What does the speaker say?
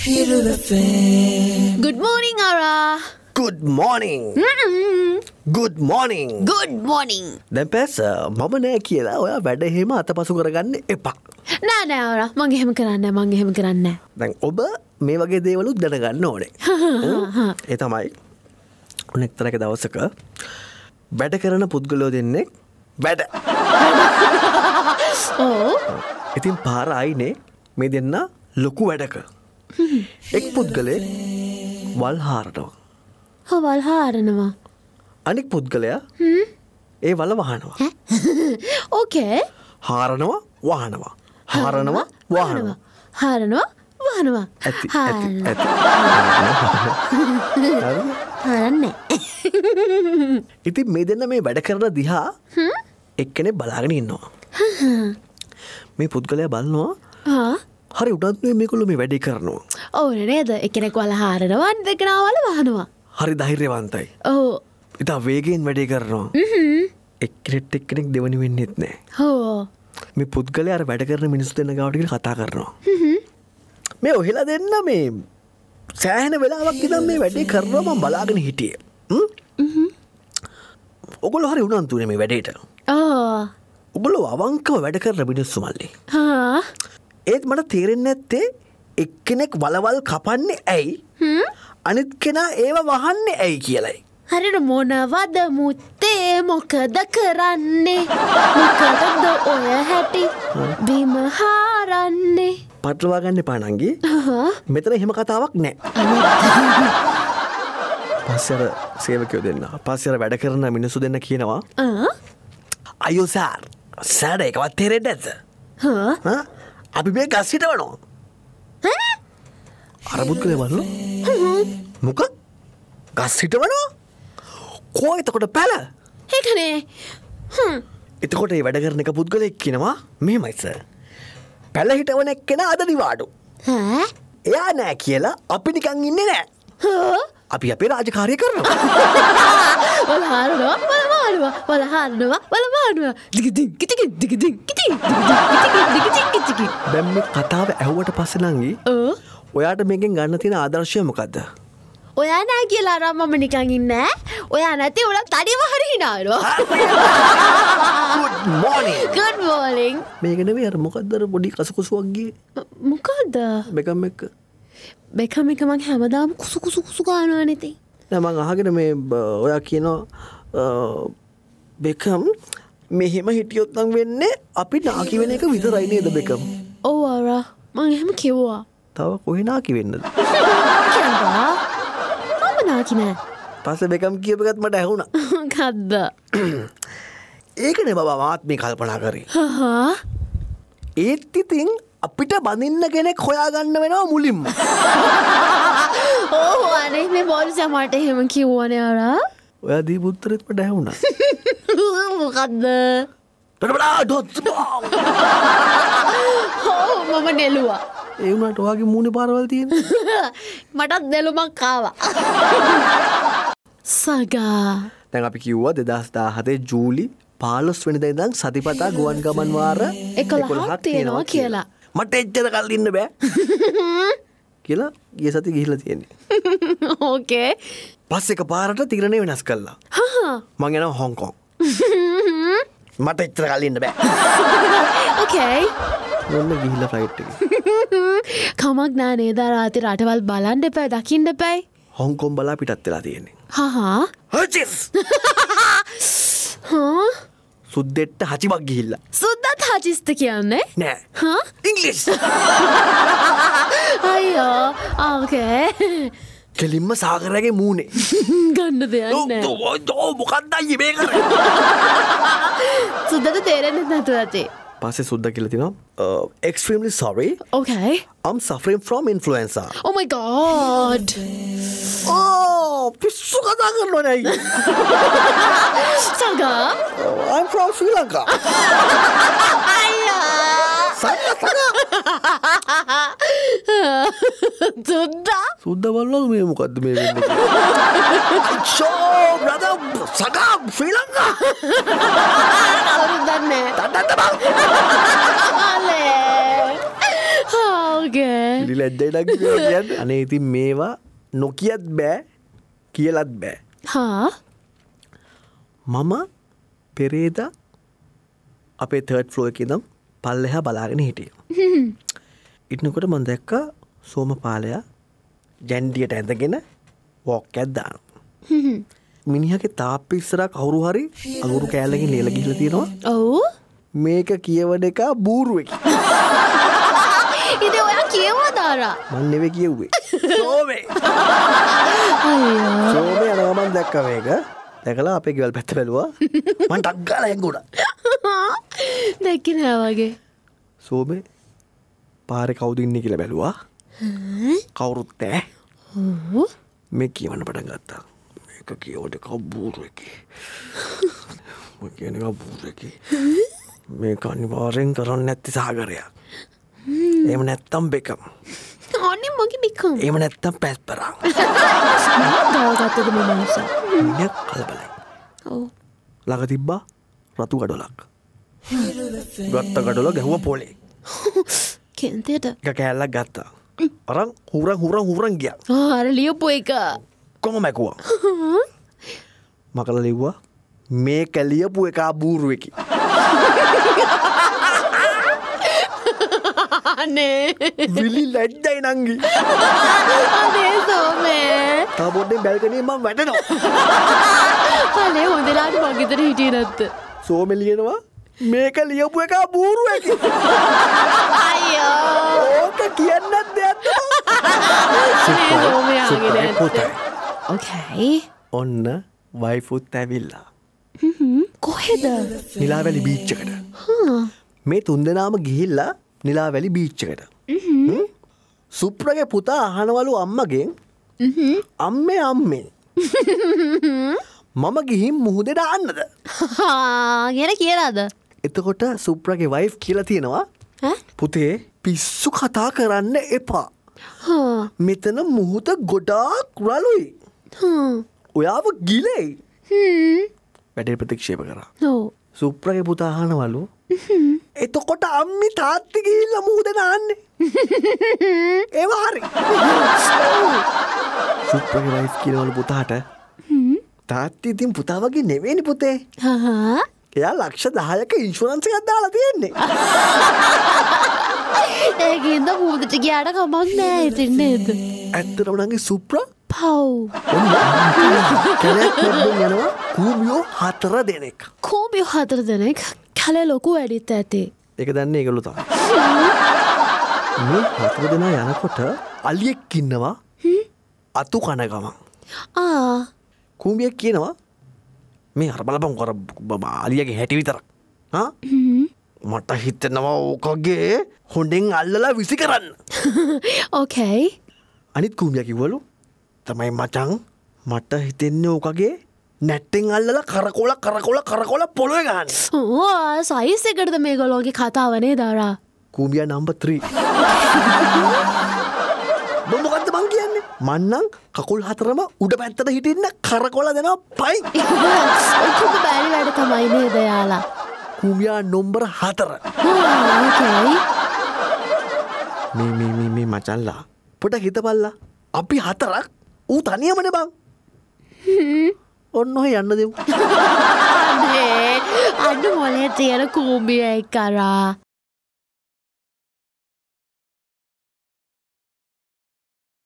Hit FM. Good morning, Ara. Good morning. Good morning. Good morning. දැන් පැස මම නෑ කියලා ඔයා වැඩ එහෙම අතපසු කරගන්න එපා. නෑ Ara. මං එහෙම කරන්නේ. දැන් ඔබ මේ වගේ දේවලුත් දැනගන්න ඕනේ. ඒ තමයි උනෙක්තරක දවසක වැඩ කරන පුද්ගලයෝ දෙන්නෙක් වැඩ. ඔව්. ඉතින් පාර ආයිනේ මේ දෙන්න ලොකු වැඩක. එක් පුද්ගලයෙක් වල් හාරනවා. වල් හාරනවා. අනික් පුද්ගලයා ඒ වල වහනවා. ඕකේ. හාරනවා වහනවා. ඇති. හාරන්නේ. ඉතින් මේ දෙන්න මේ වැඩ කරන දිහා එක්කෙනෙක් බලාගෙන ඉන්නවා. මේ පුද්ගලයා බලනවා හරි උනන්දුවෙන් මේගොල්ලෝ මේ වැඩේ කරනවා. ඔව් නේද? එක්කෙනෙක් වල හාරනවා අනිත් එක්කෙනා වල වහනවා. හරි ධෛර්යවන්තයි. ඔව්. ඉතින් වේගයෙන් වැඩේ කරනවා. එක්කෙනෙක් දෙවනි වෙන්නෙත් නෑ. ඔව්. මේ පුද්ගලයා අර වැඩ කරන මිනිස්සු දෙන්න ගාවට ගිහලා කතා කරනවා. මේ ඔහෙලා දෙන්න මේ සෑහෙන වෙලාවක් ඉඳන් මේ වැඩේ කරනවා මම බලාගෙන හිටියේ. ඔගොල්ලෝ හරි උනන්දුනේ මේ වැඩේට. ඔගොල්ලෝ අවංකව වැඩ කරන මිනිස්සු මල්ලි. ඒත් මට තේරෙන්නේ නැත්තේ එක්කෙනෙක් වලවල් කපන්නේ ඇයි? අනිත් කෙනා ඒව වහන්නේ ඇයි කියලායි. හරියට මොනවද මුත්තේ මොකද කරන්නේ? මොකටද ඔය හැටි බිම හාරන්නේ? පටලවා ගන්න එපා නංගි. මෙතන එහෙම කතාවක් නෑ. පස්සේ අර සේවකයෝ දෙන්න. පස්සේ අර වැඩ කරන මිනිස්සු දෙන්න කියනවා. අයියෝ සර්. සර් ඒකවත් තේරෙන්නේ නැද්ද? අපි මේ ගස් හිටවනවා. අර පුද්ගලයා බලනවා. මොකක්? ගස් හිටවනවා? කොහේ එතකොට පැල? ඒකනේ. එතකොට මේ වැඩ කරන එක පුද්ගලෙක් කියනවා මෙහෙමයි සර්. පැල හිටවන එක්කෙනා අද නිවාඩු. එයා නෑ කියලා අපි නිකන් ඉන්නේ නෑ. අපි අපේ රාජකාරිය කරනවා. වල හාරනවා. දැන් මේ කතාව ඇහුවට පස්සේ නංගි ඔයාට මේකෙන් ගන්න තියෙන ආදර්ශය මොකද්ද? ඔයා නෑ කියලා අර මම නිකන් ඉන්නේ. ඔයා නැති උඩ තනියම හරි හිනානවා. Good morning. මේක නෙවෙයි අර මොකද්ද අර පොඩි කසුකුසුවක් ගියේ. මොකද්ද? බෙකම් එක මං හැමදාම කුසු ගන්නවා නේ ඉතින්. නෑ මං අහගෙන මේ ඔයා කියනවා බෙකම් මෙහෙම හිටියොත් නම් වෙන්නේ අපි නාකි වෙන එක විතරයි නේද බෙකම්? ඔව් අර මං එහෙම කිව්වා. තව කොහේ නාකි වෙන්නද? කියනවා. මම නාකි නෑ. පස්සේ බෙකම් කියප එකත් මට ඇහුණා. මොකද්ද? ඒකනේ බබා මාත් මේ කල්පනා කරේ. ඒත් ඉතින් අපිට බඳින්න කෙනෙක් හොයාගන්න වෙනවා මුලින්ම. ඕ අනේ මේ පොලිසියා මට එහෙම කිව්වනේ අර. ඔයා දීපු උත්තරෙත් මට ඇහුණා. මොකද්ද? මම නෙළුවා. ඒ වුණාට ඔයාගේ මූණේ පාරවල් තියෙන්නේ. මටත් නෙළුමක් ආවා. සගා. දැන් අපි කිව්වා 2017 ජූලි 15 වෙනිදා ඉඳන් සතිපතා ගුවන් ගමන් වාර 11ක් තියෙනවා කියලා. මට එච්චර කල් ඉන්න බෑ. කියලා ගිය සති ගිහිල්ලා තියෙන්නේ. ඕකේ. පස්සේ එකපාරට තිරණේ වෙනස් කළා. මං යනවා හොංකොං. මට එච්චර කල් ඉන්න බෑ. ඕකේ. මොන්න ගිහිල්ලා ෆ්ලයිට් එකේ. කමක් නෑ නේද රාත්‍රී රටවල් බලන්න එපා දකින්න එපා. හොංකොං බලා පිටත් වෙලා තියෙන්නේ. හචිස්. සුද්දෙට්ට හචිමක් ගිහිල්ලා. සුද්දත් හචිස්ත කියන්නේ? නෑ. ඉංග්‍රීසි. අයියෝ. ඕකේ. කෙලින්ම සාගරයාගේ මූණේ. ගන්න දෙයක් නෑ. මොකක්ද අයියේ මේ කරන්නේ? සුද්දට තේරෙන්නේ නැතුව ඇති. පස්සේ සුද්දා කියලා තිනවා extremely sorry. Okay. I'm suffering from influenza. Oh my god. පිස්සු කතා කරනවා නේ අයියේ. සගා. I'm from Sri Lanka. සුද්දා බලනවා මේ මොකද්ද මේ වෙන්නේ? Show brother සගා ශ්‍රී ලංකා. කවුරුද දන්නේ? තත්තත් බං. අනේ. වගේ පිළි ලැජ්ජයි නංගි. අනේ ඉතින් මේවා නොකියත් බෑ කියලත් බෑ. හා මම පෙරේදා අපේ 3rd floor එකේ ඉඳන් පල්ලෙහා බලාගෙන හිටියා. ඉන්නකොට මම දැක්කා සෝමපාලයා ජැන්ඩියට ඇඳගෙන වොක් එකක් දානවා. මිනිහගේ තාප්පේ ඉස්සරහා කවුරු හරි අඟුරු කෑල්ලකින් ලියලා ගිහලා තියෙනවා. ඔව්. මේක කියවන එක බූරුවෙක්. ඉතින් ඔයා කියවුවද ආරා? මම නෙවෙයි කියෙව්වේ. සෝමේ. අයියෝ. සෝමේ යනවා මම දැක්කා මේක. දැකලා අපේ ගෙවල් පැත්ත බැලුවා. මම ටක් ගාලා හැංගුණා. දැක්කේ නෑ වගේ. සෝමේ පාරේ කවුද ඉන්නේ කියලා බැලුවා. කවුරුත් නැහැ. ඔව්. මේ කියවන්න පටන් ගත්තා. මේක කියවන එක බූරුවෙක්. මම කියන එක බූරුවෙක්. මේක අනිවාර්යෙන් කරන්නේ නැති සාගරයක්. එහෙම නැත්තම් බෙකම්. අනේ මගේ බිකම්. එහෙම නැත්තම් පැස්පරා. දාගත්තද මේ මනුස්සා? මිනිහ කලබලයි. ඔව්. ළඟ තිබ්බා රතු ගඩොලක්. ගත්ත ගඩොල ගැහුවා පොලේ. කෙන්තේට. එක කෑල්ලක් ගත්තා. අරන් හුරන් ගියා. අර ලියපු එක. කොහොම මැකුවා. මකලා ලිව්වා මේක ලියපු එක බූරුවෙකි. අනේ. විලි ලැජ්ජයි නංගි. අනේ සෝමේ. තා පොඩ්ඩෙන් බැල්කනියෙන් මම වැටෙනවා. අනේ හොඳලාට මගෙතර හිටියේ නැත්ද? සෝමේ ලියනවා මේක ලියපු එක බූරුවෙකි. අයියෝ. ඕක කියන්නත් දෙයක් අනේ සෝමේ ආගෙන නැහැ. ඕකේ. ඔන්න වයිෆුත් ඇවිල්ලා. කොහෙද? නිලාවැලි බීච් එකට. මේ තුන්දෙනාම ගිහිල්ලා නිලාවැලි බීච් එකට. සුප්‍රගේ පුතා අහනවලු අම්මගෙන් අම්මේ මම ගිහින් මුහුදේ දාන්නද? ගෙන කියලාද? එතකොට සුප්‍රගේ වයිෆ් කියලා තියෙනවා පුතේ පිස්සු කතා කරන්න එපා. මෙතන මුහුද ගොඩාක් රළුයි. ඔයාව ගිලෙයි. වැඩේ ප්‍රතික්ෂේප කරා. ඔව්. සුප්‍රගේ පුතා අහනවලු එතකොට අම්මි තාත්ති ගිහිල්ලා මුහුදේ දාන්නේ. ඒව හරි. සුප්‍රගේ වයිෆ් කියනවලු පුතාට තාත්ති ඉතින් පුතා වගේ නෙවෙයිනේ පුතේ. එයා ලක්ෂ 10ක ඉන්ෂුරන්ස් එකක් දාලා තියෙන්නේ. ඒකින්ද මුහුදට ගියාට කමක් නෑ ඉතින් නේද? ඇත්තටම නංගි සුප්‍රා පව්. කැලයක් මැද්දෙන් යනවා කූඹියෝ 4 දෙනෙක්. කෝඹියෝ 4 දෙනෙක් කැලේ ලොකු වැඩිත් ඇති. ඒක දන්නේ ඒගොල්ලෝ තමයි. මේ 4 දෙනා යනකොට අලියෙක් ඉන්නවා අතු කන ගමන්. කූඹියෙක් කියනවා මේ අර බලපන් කර අලියගේ හැටි විතරක්. මට හිතෙනවා ඕකගේ හොඬෙන් අල්ලලා විසි කරන්න. ඕකේ. අනිත් කූඹියා කිව්වලු තමයි මචං මට හිතෙන්නේ ඕකගේ නැට්ටෙන් අල්ලලා කරකොල පොළොවේ ගහන්න. සයිස් එකටද මේගොල්ලෝගේ කතාව නේද ආරා? කූඹියා නම්බර් 3. මොකද්ද මං කියන්නේ? මන්නම් කකුල් 4ම උඩ පැත්තට හිටින්න කරකොල දෙනවා පයි. ඔක්කොම බැරි වැඩ තමයි නේද යාලා? කූඹියා නම්බර් 4. ඕකේ. මේ මචල්ලා පොඩ හිතපල්ලා අපි 4ක් ඌ තනියමනේ බං. ඔන්න ඔය යන්න දෙමු. අන්න මොලේ තියෙන කූඹිය එක්ක ආරා.